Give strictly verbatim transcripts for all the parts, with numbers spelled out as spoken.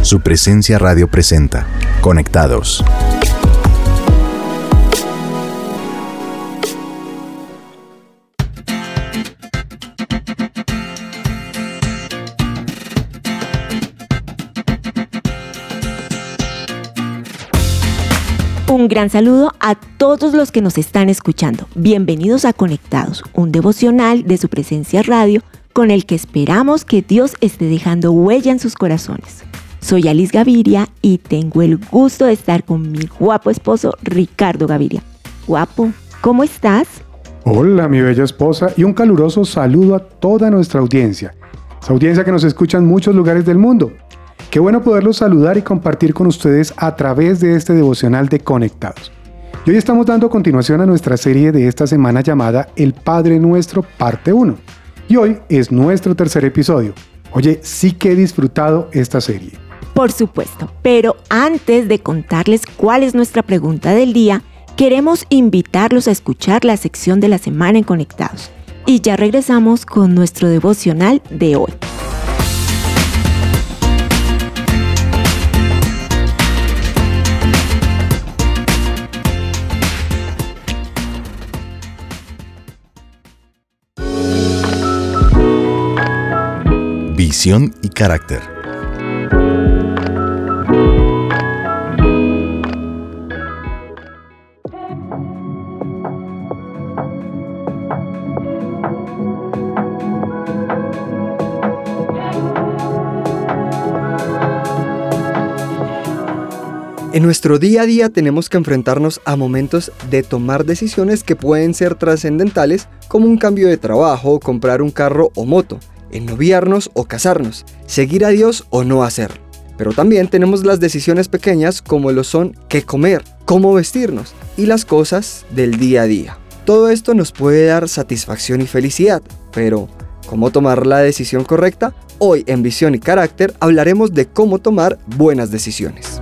Su Presencia Radio presenta Conectados. Un gran saludo a todos los que nos están escuchando. Bienvenidos a Conectados, un devocional de Su Presencia Radio con el que esperamos que Dios esté dejando huella en sus corazones. Soy Alice Gaviria y tengo el gusto de estar con mi guapo esposo Ricardo Gaviria. Guapo, ¿cómo estás? Hola, mi bella esposa, y un caluroso saludo a toda nuestra audiencia. Esa audiencia que nos escucha en muchos lugares del mundo. Qué bueno poderlos saludar y compartir con ustedes a través de este devocional de Conectados. Y hoy estamos dando continuación a nuestra serie de esta semana llamada El Padre Nuestro, parte uno. Y hoy es nuestro tercer episodio. Oye, sí que he disfrutado esta serie. Por supuesto, pero antes de contarles cuál es nuestra pregunta del día, queremos invitarlos a escuchar la sección de la semana en Conectados. Y ya regresamos con nuestro devocional de hoy. Visión y carácter. En nuestro día a día tenemos que enfrentarnos a momentos de tomar decisiones que pueden ser trascendentales, como un cambio de trabajo, comprar un carro o moto, ennoviarnos o casarnos, seguir a Dios o no hacerlo. Pero también tenemos las decisiones pequeñas como lo son qué comer, cómo vestirnos y las cosas del día a día. Todo esto nos puede dar satisfacción y felicidad, pero ¿cómo tomar la decisión correcta? Hoy en Visión y Carácter hablaremos de cómo tomar buenas decisiones.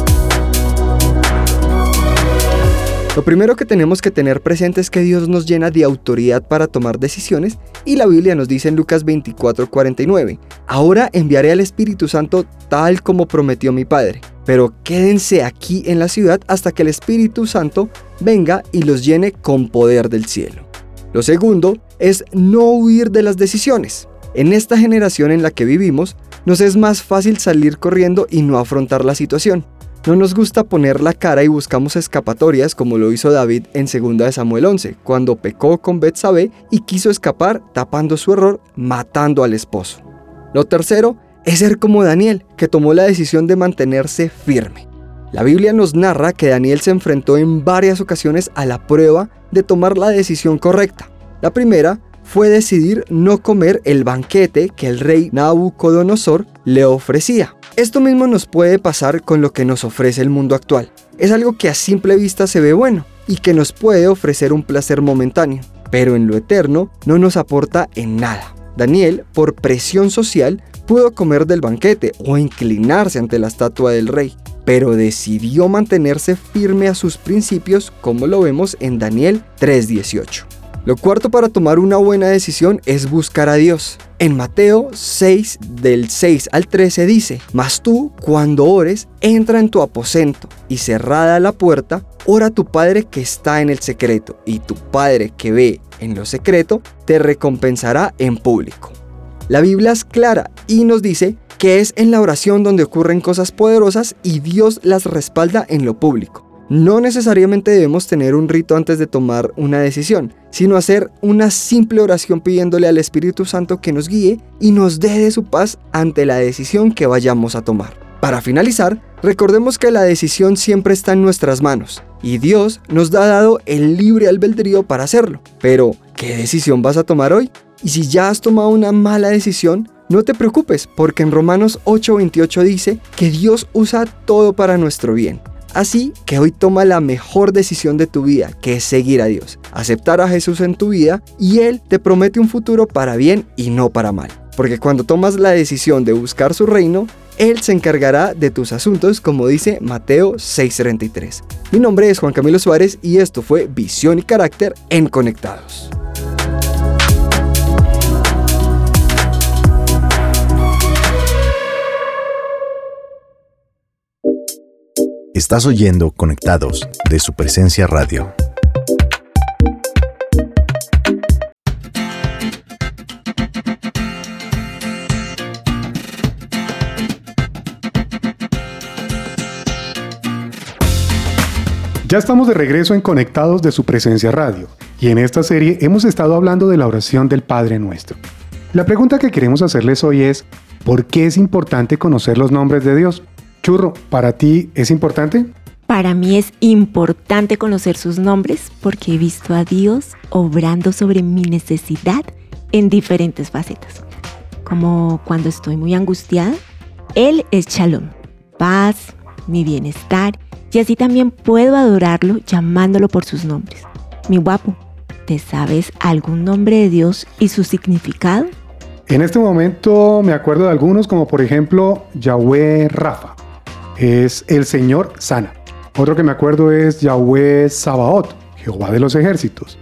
Lo primero que tenemos que tener presente es que Dios nos llena de autoridad para tomar decisiones y la Biblia nos dice en Lucas veinticuatro cuarenta y nueve: ahora enviaré al Espíritu Santo tal como prometió mi Padre, pero quédense aquí en la ciudad hasta que el Espíritu Santo venga y los llene con poder del cielo. Lo segundo es no huir de las decisiones. En esta generación en la que vivimos, nos es más fácil salir corriendo y no afrontar la situación. No nos gusta poner la cara y buscamos escapatorias como lo hizo David en segunda de Samuel once, cuando pecó con Betsabé y quiso escapar tapando su error, matando al esposo. Lo tercero es ser como Daniel, que tomó la decisión de mantenerse firme. La Biblia nos narra que Daniel se enfrentó en varias ocasiones a la prueba de tomar la decisión correcta. La primera fue decidir no comer el banquete que el rey Nabucodonosor le ofrecía. Esto mismo nos puede pasar con lo que nos ofrece el mundo actual. Es algo que a simple vista se ve bueno y que nos puede ofrecer un placer momentáneo, pero en lo eterno no nos aporta en nada. Daniel, por presión social, pudo comer del banquete o inclinarse ante la estatua del rey, pero decidió mantenerse firme a sus principios, como lo vemos en Daniel tres dieciocho. Lo cuarto para tomar una buena decisión es buscar a Dios. En Mateo seis, del seis al trece dice: mas tú, cuando ores, entra en tu aposento, y cerrada la puerta, ora a tu Padre que está en el secreto, y tu Padre que ve en lo secreto, te recompensará en público. La Biblia es clara y nos dice que es en la oración donde ocurren cosas poderosas y Dios las respalda en lo público. No necesariamente debemos tener un rito antes de tomar una decisión, sino hacer una simple oración pidiéndole al Espíritu Santo que nos guíe y nos dé de su paz ante la decisión que vayamos a tomar. Para finalizar, recordemos que la decisión siempre está en nuestras manos y Dios nos ha dado el libre albedrío para hacerlo. Pero, ¿qué decisión vas a tomar hoy? Y si ya has tomado una mala decisión, no te preocupes, porque en Romanos ocho veintiocho dice que Dios usa todo para nuestro bien. Así que hoy toma la mejor decisión de tu vida, que es seguir a Dios, aceptar a Jesús en tu vida y Él te promete un futuro para bien y no para mal. Porque cuando tomas la decisión de buscar su reino, Él se encargará de tus asuntos, como dice Mateo seis treinta y tres. Mi nombre es Juan Camilo Suárez y esto fue Visión y Carácter en Conectados. Estás oyendo Conectados de su presencia radio. Ya estamos de regreso en Conectados de su presencia radio y en esta serie hemos estado hablando de la oración del Padre Nuestro. La pregunta que queremos hacerles hoy es, ¿por qué es importante conocer los nombres de Dios? Churro, ¿para ti es importante? Para mí es importante conocer sus nombres porque he visto a Dios obrando sobre mi necesidad en diferentes facetas. Como cuando estoy muy angustiada, Él es Shalom, paz, mi bienestar, y así también puedo adorarlo llamándolo por sus nombres. Mi guapo, ¿te sabes algún nombre de Dios y su significado? En este momento me acuerdo de algunos, como por ejemplo Yahweh Rafa, es el Señor sana. Otro que me acuerdo es Yahweh Sabaoth, Jehová de los ejércitos.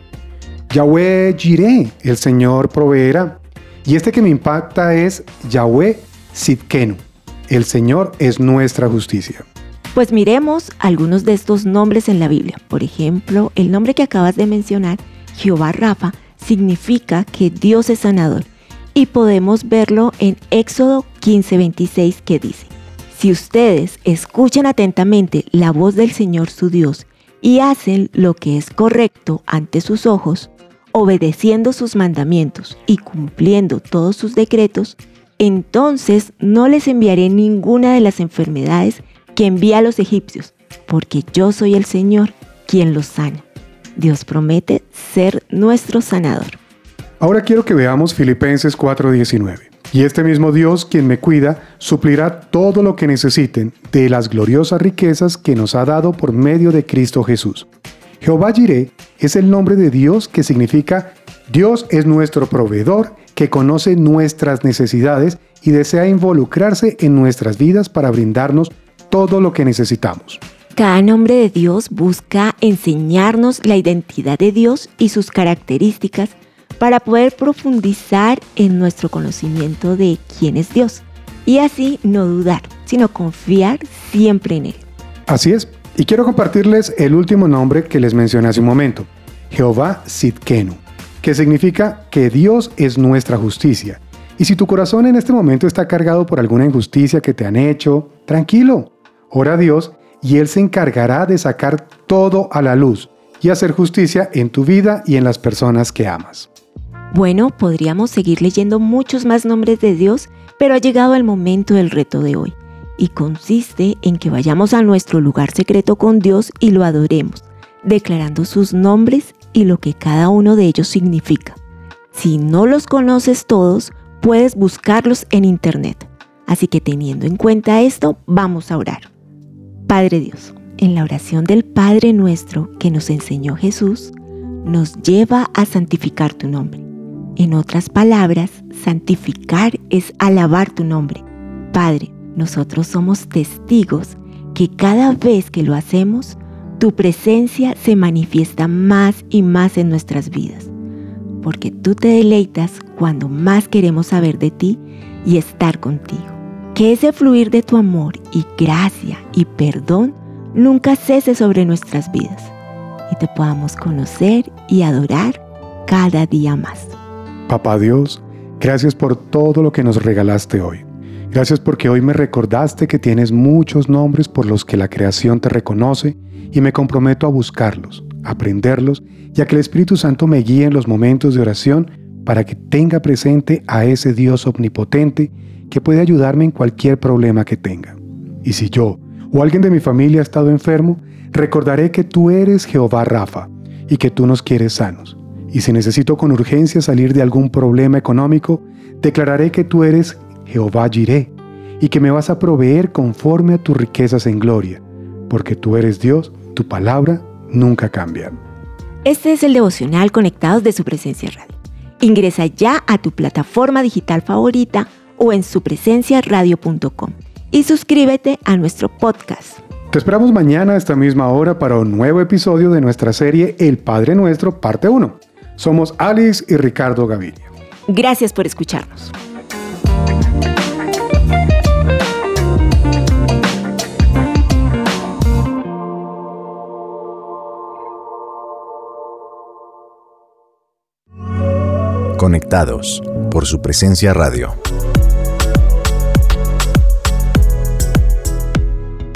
Yahweh Jireh, el Señor proveerá. Y este que me impacta es Yahweh Sidkenu, el Señor es nuestra justicia. Pues miremos algunos de estos nombres en la Biblia. Por ejemplo, el nombre que acabas de mencionar, Jehová Rafa, significa que Dios es sanador. Y podemos verlo en Éxodo quince veintiséis que dice: si ustedes escuchan atentamente la voz del Señor su Dios y hacen lo que es correcto ante sus ojos, obedeciendo sus mandamientos y cumpliendo todos sus decretos, entonces no les enviaré ninguna de las enfermedades que envía a los egipcios, porque yo soy el Señor quien los sana. Dios promete ser nuestro sanador. Ahora quiero que veamos Filipenses cuatro diecinueve. Y este mismo Dios, quien me cuida, suplirá todo lo que necesiten de las gloriosas riquezas que nos ha dado por medio de Cristo Jesús. Jehová Jireh es el nombre de Dios que significa Dios es nuestro proveedor que conoce nuestras necesidades y desea involucrarse en nuestras vidas para brindarnos todo lo que necesitamos. Cada nombre de Dios busca enseñarnos la identidad de Dios y sus características para poder profundizar en nuestro conocimiento de quién es Dios y así no dudar, sino confiar siempre en Él. Así es, y quiero compartirles el último nombre que les mencioné hace un momento, Jehová Sidkenu, que significa que Dios es nuestra justicia. Y si tu corazón en este momento está cargado por alguna injusticia que te han hecho, tranquilo, ora a Dios y Él se encargará de sacar todo a la luz y hacer justicia en tu vida y en las personas que amas. Bueno, podríamos seguir leyendo muchos más nombres de Dios, pero ha llegado el momento del reto de hoy, y consiste en que vayamos a nuestro lugar secreto con Dios y lo adoremos, declarando sus nombres y lo que cada uno de ellos significa. Si no los conoces todos, puedes buscarlos en internet. Así que teniendo en cuenta esto, vamos a orar. Padre Dios, en la oración del Padre Nuestro que nos enseñó Jesús, nos lleva a santificar tu nombre. En otras palabras, santificar es alabar tu nombre. Padre, nosotros somos testigos que cada vez que lo hacemos, tu presencia se manifiesta más y más en nuestras vidas, porque tú te deleitas cuando más queremos saber de ti y estar contigo. Que ese fluir de tu amor y gracia y perdón nunca cese sobre nuestras vidas y te podamos conocer y adorar cada día más. Papá Dios, gracias por todo lo que nos regalaste hoy. Gracias porque hoy me recordaste que tienes muchos nombres por los que la creación te reconoce y me comprometo a buscarlos, a aprenderlos y a que el Espíritu Santo me guíe en los momentos de oración para que tenga presente a ese Dios omnipotente que puede ayudarme en cualquier problema que tenga. Y si yo o alguien de mi familia ha estado enfermo, recordaré que tú eres Jehová Rafa y que tú nos quieres sanos. Y si necesito con urgencia salir de algún problema económico, declararé que tú eres Jehová Jireh y que me vas a proveer conforme a tus riquezas en gloria, porque tú eres Dios, tu palabra nunca cambia. Este es el devocional Conectados de su presencia radio. Ingresa ya a tu plataforma digital favorita o en su presencia radio punto com y suscríbete a nuestro podcast. Te esperamos mañana a esta misma hora para un nuevo episodio de nuestra serie El Padre Nuestro, parte uno. Somos Alice y Ricardo Gaviria. Gracias por escucharnos. Conectados por su presencia radio.